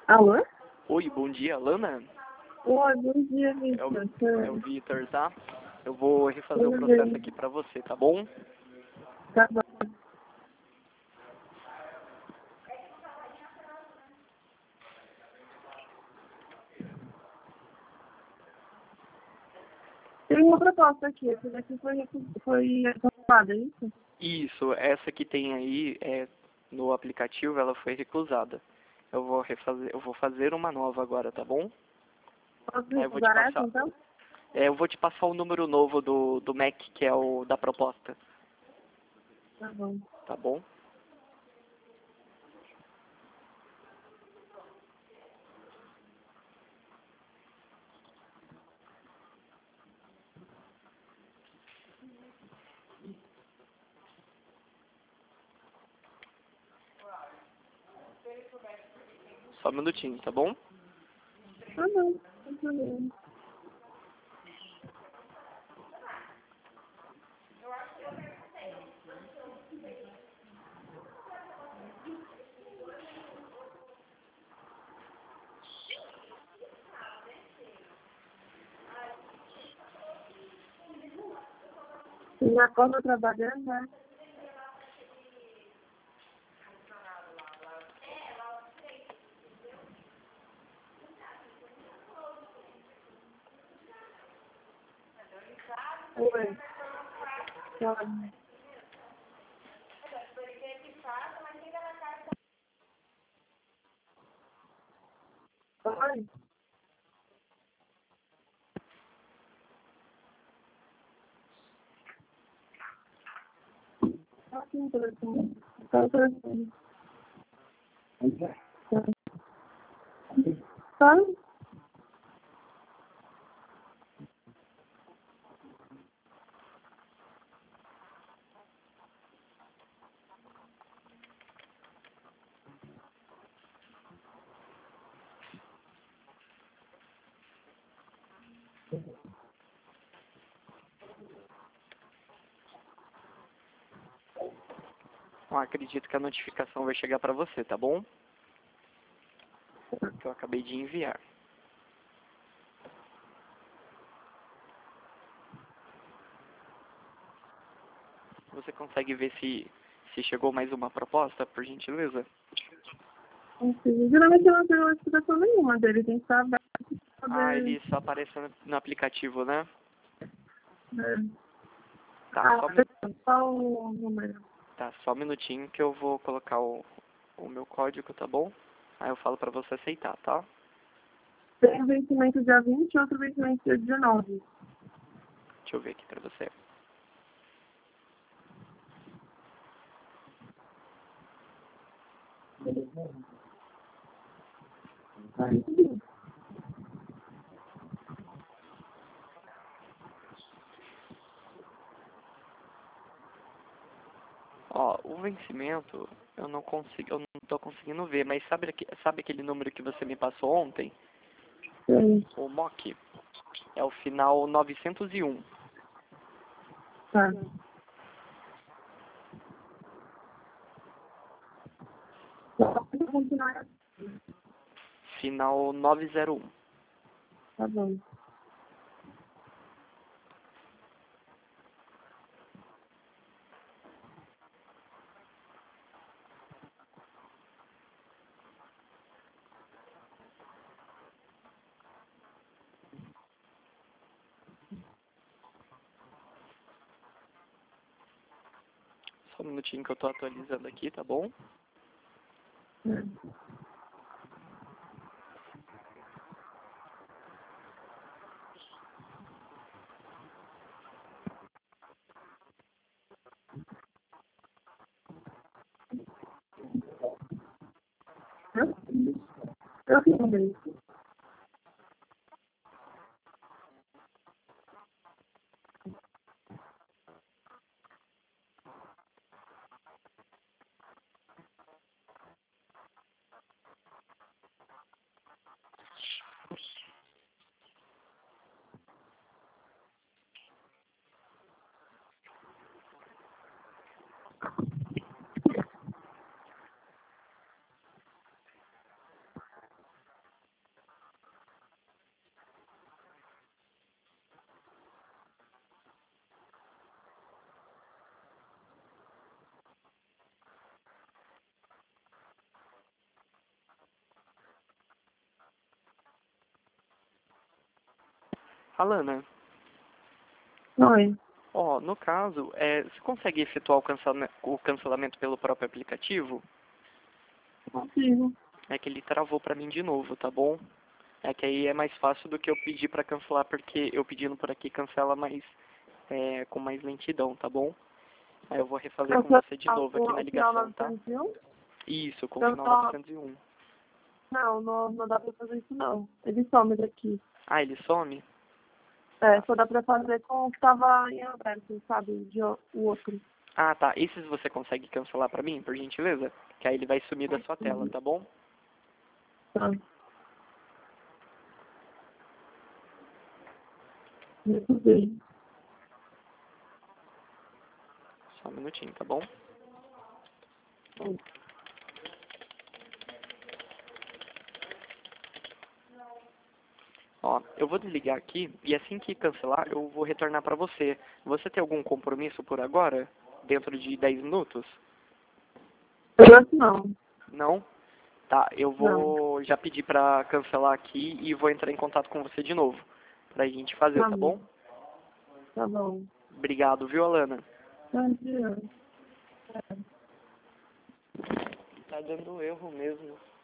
Alô? Oi, bom dia, Lana. Oi, bom dia, É o, Vitor. é o Vitor, tá? Eu vou refazer o Tudo processo bem? aqui pra você, tá bom? Tá bom. Tem uma proposta aqui. Essa daqui foi aprovada, é isso? Isso, essa que tem aí no aplicativo, ela foi recusada. Eu vou fazer uma nova agora, tá bom? Posso Aí recusar essa, então? eu vou te passar o número novo do Mac, que é o da proposta, Tá bom. tá bom? Só um minutinho, tá bom? Tá bom, sem problema. Você já acorda trabalhando, né? Oi. Pode. Oi. Tá aqui no telefone. Tá no telefone. Tá? Bom, acredito que a notificação vai chegar pra você, tá bom? Que eu acabei de enviar. Você consegue ver se chegou mais uma proposta, por gentileza? Geralmente eu não tenho explicação nenhuma dele. Tem que estar aberto pra Ah, poder... ele só aparece no aplicativo, né? É. Tá, Só o número. só um minutinho que eu vou colocar o meu código, tá bom? Aí eu falo pra você aceitar, tá? Tem um vencimento dia 20 e outro vencimento dia 19. Deixa eu ver aqui pra você. Ó, o vencimento eu não tô conseguindo ver, mas sabe aquele número que você me passou ontem? Sim. O MOC? É o final 901. Tá. Pode continuar. Final 901. Tá bom. Só um minutinho que eu tô atualizando aqui, tá bom? Eu fiz. Alana, Oi. ó, no caso, você consegue efetuar o cancelamento pelo próprio aplicativo? Consigo. É que ele travou pra mim de novo, tá bom? É que aí é mais fácil do que eu pedir pra cancelar, porque eu pedindo por aqui cancela mais, com mais lentidão, tá bom? Aí eu vou refazer com você de novo aqui na O final ligação, tá? 901? Isso, com o Eu final só... 901. Não dá pra fazer isso não. Ele some daqui. Ah, ele some? Só dá pra fazer com o que tava em aberto, sabe? O outro. Ah, tá. Esses você consegue cancelar pra mim, por gentileza? Que aí ele vai sumir da sua tela, tá bom? Tá. Muito bem. Só um minutinho, tá bom? Ó, eu vou desligar aqui e assim que cancelar eu vou retornar pra você. Você tem algum compromisso por agora? Dentro de 10 minutos? Eu acho não. Não? Tá, eu Não. vou já pedir pra cancelar aqui e vou entrar em contato com você de novo. Pra gente fazer, Tá tá bom. bom? Tá bom. Obrigado, viu, Alana? Adiante. Tá dando erro mesmo.